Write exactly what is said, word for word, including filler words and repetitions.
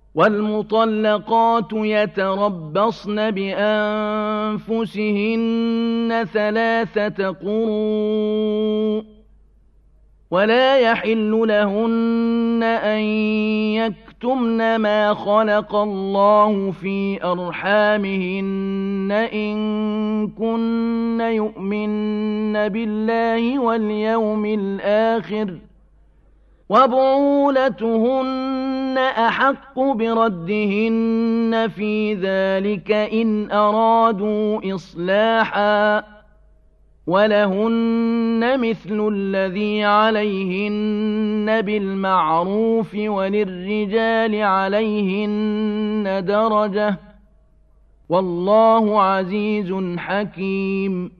والمطلقات يتربصن بأنفسهن ثلاثة قروء ولا يحل لهن أن يكتمن ما خلق الله في أرحامهن إن كن يؤمن بالله واليوم الآخر وبعولتهن أحق بردهن في ذلك إن أرادوا إصلاحا ولهن مثل الذي عليهن بالمعروف وللرجال عليهن درجة والله عزيز حكيم